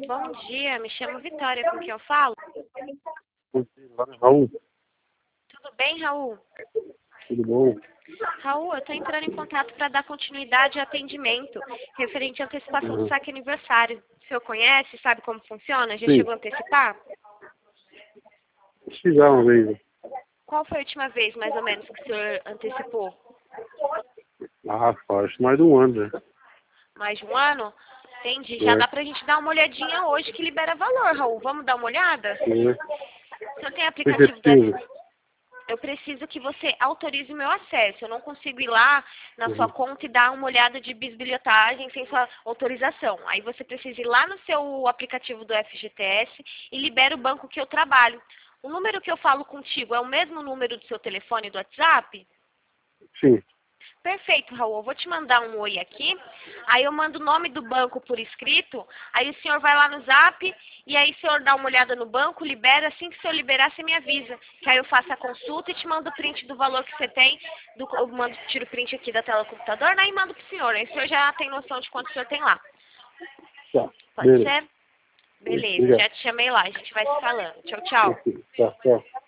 Bom dia, me chamo Vitória, com quem eu falo? Raul, Tudo bem, Raul? tudo bom? Raul, eu estou entrando em contato para dar continuidade ao atendimento referente à antecipação do Uhum. saque aniversário. O senhor conhece, sabe como funciona? Já Sim. chegou a antecipar? Acho que já uma vez. Qual foi a última vez, mais ou menos, que o senhor antecipou? Faz mais de um ano, né? Mais de um ano? Entendi. Já dá pra gente dar uma olhadinha hoje que libera valor, Raul. Vamos dar uma olhada? Sim. O senhor tem aplicativo do Efetivo. Eu preciso que você autorize o meu acesso. Eu não consigo ir lá na sua Uhum. conta e dar uma olhada de bisbilhotagem sem sua autorização. Aí você precisa ir lá no seu aplicativo do FGTS e libera o banco que eu trabalho. O número que eu falo contigo é o mesmo número do seu telefone do WhatsApp? Sim. Perfeito, Raul. Eu vou te mandar um oi aqui. Aí eu mando o nome do banco por escrito. Aí o senhor vai lá no Zap e aí o senhor dá uma olhada no banco, libera. Assim que o senhor liberar, você me avisa. Que aí eu faço a consulta e te mando o print do valor que você tem. Eu tiro o print aqui da tela do computador, né? E mando pro senhor. Aí o senhor já tem noção de quanto o senhor tem lá. Tá. Pode Beleza. ser? Beleza, Obrigado. já te chamei lá. A gente vai se falando. Tchau, tchau. Tá, tchau.